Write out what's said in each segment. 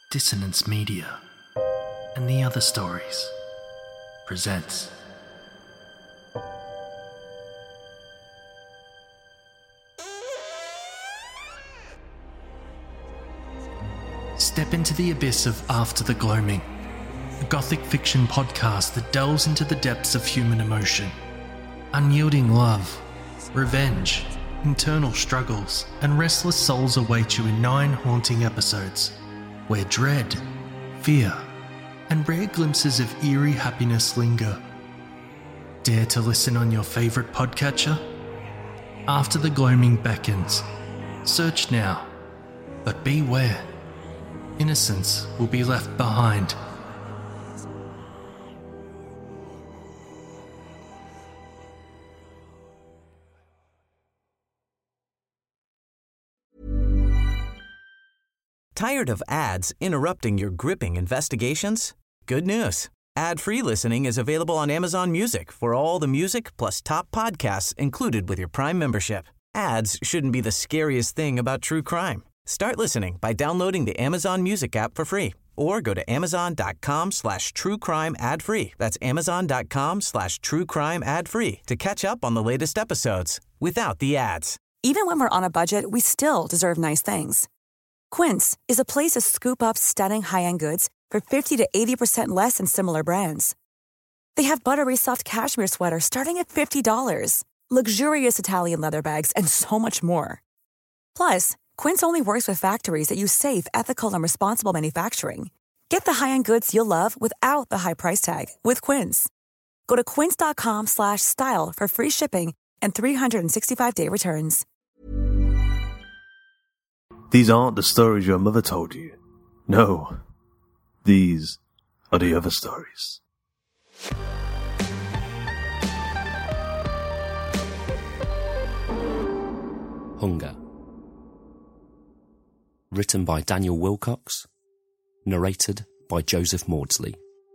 Dissonance Media and the Other Stories presents Step into the abyss of After the Gloaming, a gothic fiction podcast that delves into the depths of human emotion, unyielding love, revenge, internal struggles, and restless souls await you in 9 haunting episodes, where dread, fear, and rare glimpses of eerie happiness linger. Dare to listen on your favourite podcatcher? After the Gloaming beckons. Search now, but beware. Innocence will be left behind. Tired of ads interrupting your gripping investigations? Good news. Ad-free listening is available on Amazon Music for all the music plus top podcasts included with your Prime membership. Ads shouldn't be the scariest thing about true crime. Start listening by downloading the Amazon Music app for free or go to amazon.com/truecrime ad-free. That's amazon.com/truecrime ad-free to catch up on the latest episodes without the ads. Even when we're on a budget, we still deserve nice things. Quince is a place to scoop up stunning high-end goods for 50 to 80% less than similar brands. They have buttery soft cashmere sweaters starting at $50, luxurious Italian leather bags, and so much more. Plus, Quince only works with factories that use safe, ethical, and responsible manufacturing. Get the high-end goods you'll love without the high price tag with Quince. Go to quince.com/style for free shipping and 365-day returns. These aren't the stories your mother told you. No, these are the other stories. Hunger. Written by Daniel Wilcox. Narrated by Joseph Maudsley.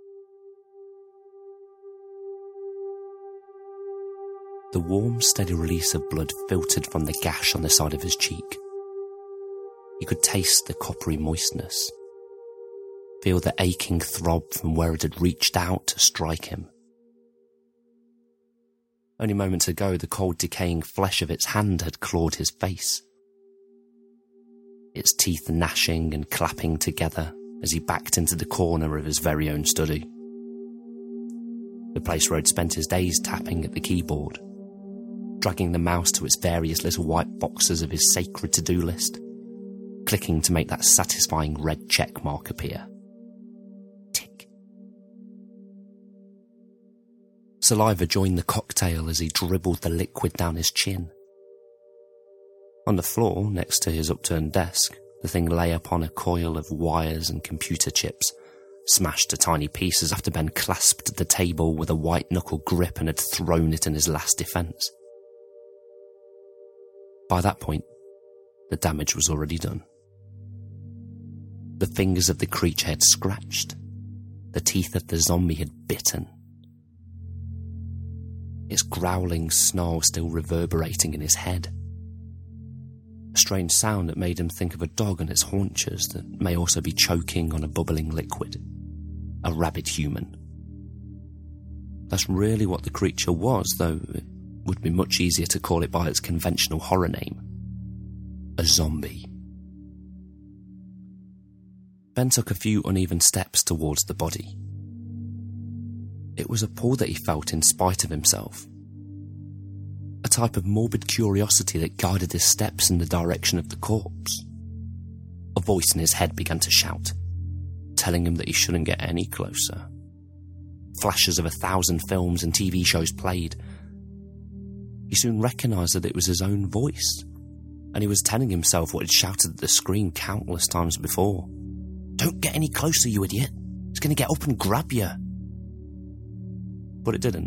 The warm, steady release of blood filtered from the gash on the side of his cheek. He could taste the coppery moistness, feel the aching throb from where it had reached out to strike him. Only moments ago, the cold, decaying flesh of its hand had clawed his face, its teeth gnashing and clapping together as he backed into the corner of his very own study. The place where he'd spent his days tapping at the keyboard, dragging the mouse to its various little white boxes of his sacred to-do list, clicking to make that satisfying red check mark appear. Tick. Saliva joined the cocktail as he dribbled the liquid down his chin. On the floor, next to his upturned desk, the thing lay upon a coil of wires and computer chips, smashed to tiny pieces after Ben clasped the table with a white-knuckle grip and had thrown it in his last defence. By that point, the damage was already done. The fingers of the creature had scratched. The teeth of the zombie had bitten. Its growling snarl still reverberating in his head. A strange sound that made him think of a dog on its haunches that may also be choking on a bubbling liquid. A rabid human. That's really what the creature was, though it would be much easier to call it by its conventional horror name. A zombie. Ben took a few uneven steps towards the body. It was a pull that he felt in spite of himself. A type of morbid curiosity that guided his steps in the direction of the corpse. A voice in his head began to shout, telling him that he shouldn't get any closer. Flashes of 1,000 films and TV shows played. He soon recognised that it was his own voice, and he was telling himself what he'd shouted at the screen countless times before. "Don't get any closer, you idiot. It's going to get up and grab you." But it didn't.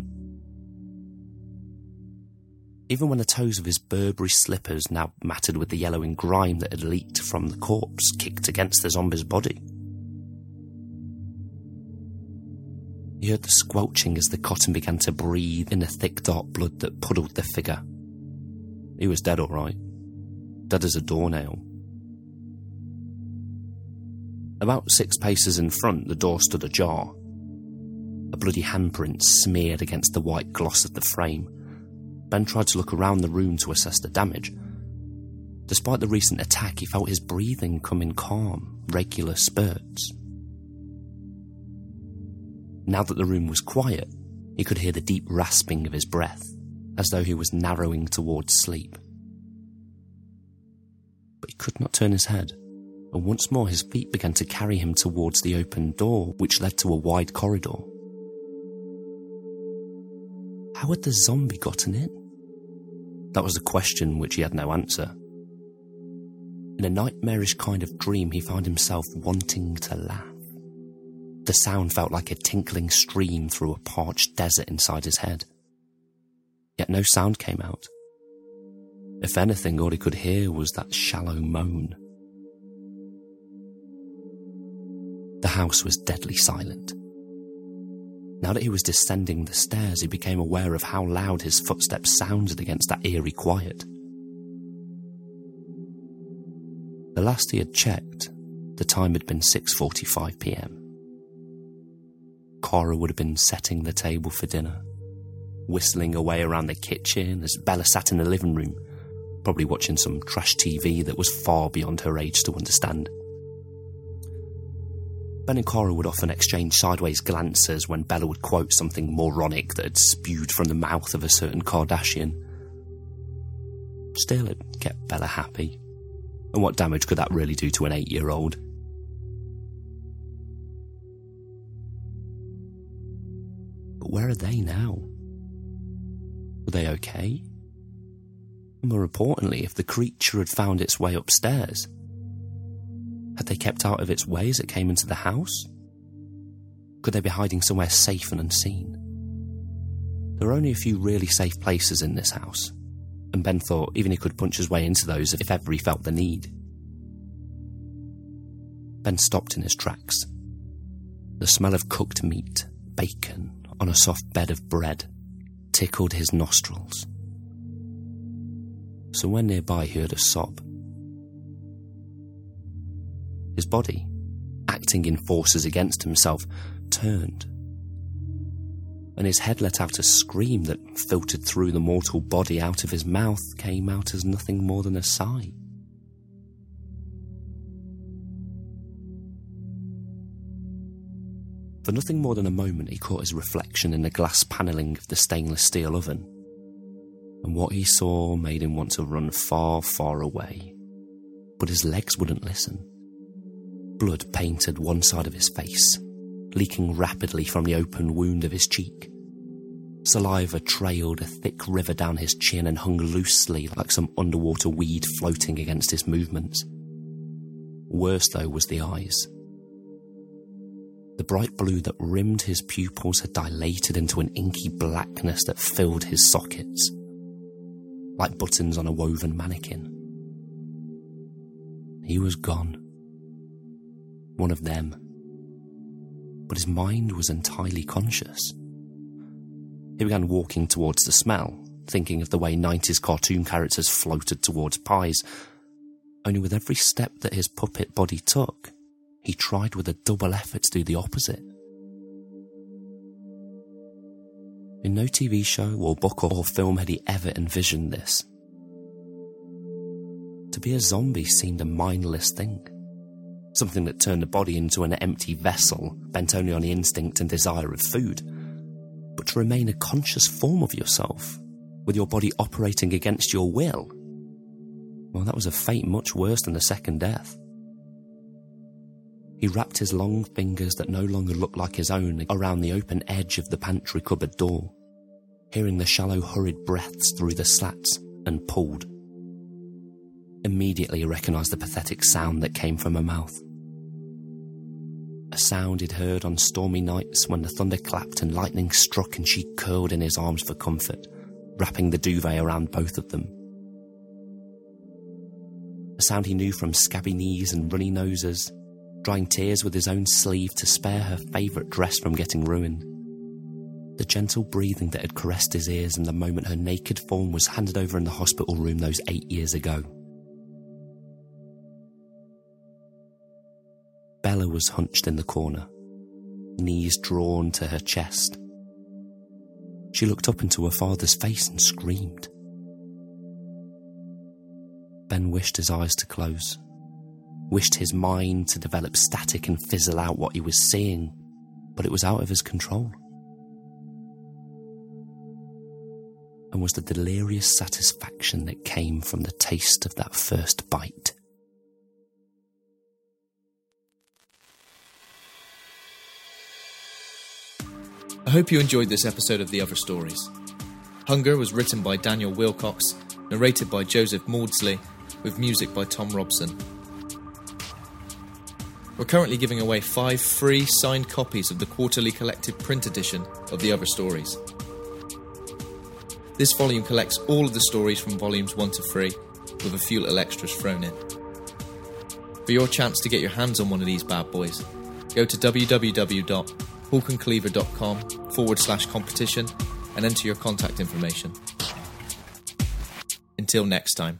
Even when the toes of his Burberry slippers, now matted with the yellowing grime that had leaked from the corpse, kicked against the zombie's body. He heard the squelching as the cotton began to breathe in the thick dark blood that puddled the figure. He was dead, all right. Dead as a doornail. About 6 paces in front, the door stood ajar. A bloody handprint smeared against the white gloss of the frame. Ben tried to look around the room to assess the damage. Despite the recent attack, he felt his breathing come in calm, regular spurts. Now that the room was quiet, he could hear the deep rasping of his breath, as though he was narrowing towards sleep. But he could not turn his head, and once more his feet began to carry him towards the open door, which led to a wide corridor. How had the zombie gotten in? That was a question which he had no answer. In a nightmarish kind of dream, he found himself wanting to laugh. The sound felt like a tinkling stream through a parched desert inside his head. Yet no sound came out. If anything, all he could hear was that shallow moan. The house was deadly silent. Now that he was descending the stairs, he became aware of how loud his footsteps sounded against that eerie quiet. The last he had checked, the time had been 6:45 p.m. Cora would have been setting the table for dinner, whistling away around the kitchen as Bella sat in the living room, probably watching some trash TV that was far beyond her age to understand. Ben and Cora would often exchange sideways glances when Bella would quote something moronic that had spewed from the mouth of a certain Kardashian. Still, it kept Bella happy. And what damage could that really do to an 8-year-old? But where are they now? Were they okay? And more importantly, if the creature had found its way upstairs, had they kept out of its way as it came into the house? Could they be hiding somewhere safe and unseen? There were only a few really safe places in this house, and Ben thought even he could punch his way into those if ever he felt the need. Ben stopped in his tracks. The smell of cooked meat, bacon, on a soft bed of bread tickled his nostrils. Somewhere nearby he heard a sob. His body, acting in forces against himself, turned, and his head let out a scream that filtered through the mortal body out of his mouth, came out as nothing more than a sigh. For nothing more than a moment he caught his reflection in the glass panelling of the stainless steel oven, and what he saw made him want to run far, far away. But his legs wouldn't listen. Blood painted one side of his face, leaking rapidly from the open wound of his cheek. Saliva trailed a thick river down his chin and hung loosely like some underwater weed floating against his movements. Worse, though, was the eyes. The bright blue that rimmed his pupils had dilated into an inky blackness that filled his sockets, like buttons on a woven mannequin. He was gone. One of them. But his mind was entirely conscious. He began walking towards the smell, thinking of the way 90s cartoon characters floated towards pies. Only with every step that his puppet body took, he tried with a double effort to do the opposite. In no TV show or book or film had he ever envisioned this. To be a zombie seemed a mindless thing. Something that turned the body into an empty vessel, bent only on the instinct and desire of food. But to remain a conscious form of yourself, with your body operating against your will, well, that was a fate much worse than the second death. He wrapped his long fingers that no longer looked like his own around the open edge of the pantry cupboard door, hearing the shallow, hurried breaths through the slats, and pulled. Immediately he recognised the pathetic sound that came from her mouth. A sound he'd heard on stormy nights when the thunder clapped and lightning struck and she curled in his arms for comfort, wrapping the duvet around both of them. A sound he knew from scabby knees and runny noses, drying tears with his own sleeve to spare her favourite dress from getting ruined. The gentle breathing that had caressed his ears in the moment her naked form was handed over in the hospital room those 8 years ago. Bella was hunched in the corner, knees drawn to her chest. She looked up into her father's face and screamed. Ben wished his eyes to close, wished his mind to develop static and fizzle out what he was seeing, but it was out of his control. And was the delirious satisfaction that came from the taste of that first bite. I hope you enjoyed this episode of The Other Stories. Hunger was written by Daniel Wilcox, narrated by Joseph Maudsley, with music by Tom Robson. We're currently giving away 5 free signed copies of the quarterly collected print edition of The Other Stories. This volume collects all of the stories from volumes 1 to 3, with a few little extras thrown in. For your chance to get your hands on one of these bad boys, go to www.hawkandcleaver.com/competition and enter your contact information. Until next time.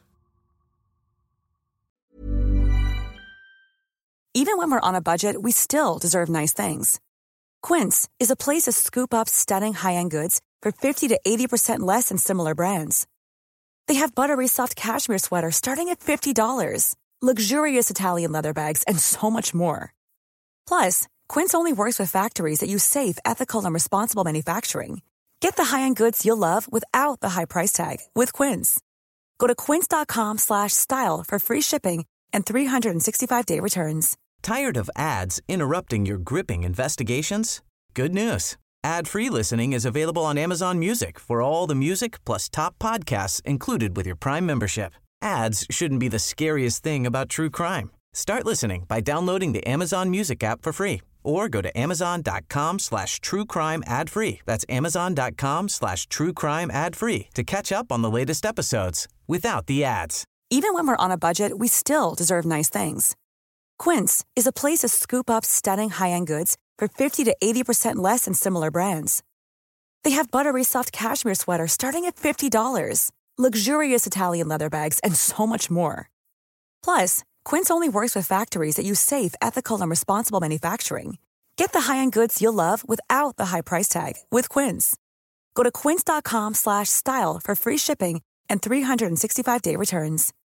Even when we're on a budget, we still deserve nice things. Quince is a place to scoop up stunning high-end goods for 50 to 80% less than similar brands. They have buttery soft cashmere sweaters starting at $50, luxurious Italian leather bags, and so much more. Plus, Quince only works with factories that use safe, ethical, and responsible manufacturing. Get the high-end goods you'll love without the high price tag with Quince. Go to quince.com/style for free shipping and 365-day returns. Tired of ads interrupting your gripping investigations? Good news. Ad-free listening is available on Amazon Music for all the music plus top podcasts included with your Prime membership. Ads shouldn't be the scariest thing about true crime. Start listening by downloading the Amazon Music app for free or go to amazon.com/truecrime ad-free. That's amazon.com/truecrime ad-free to catch up on the latest episodes without the ads. Even when we're on a budget, we still deserve nice things. Quince is a place to scoop up stunning high-end goods for 50 to 80% less than similar brands. They have buttery soft cashmere sweaters starting at $50, luxurious Italian leather bags, and so much more. Plus, Quince only works with factories that use safe, ethical, and responsible manufacturing. Get the high-end goods you'll love without the high price tag with Quince. Go to quince.com/style for free shipping and 365-day returns.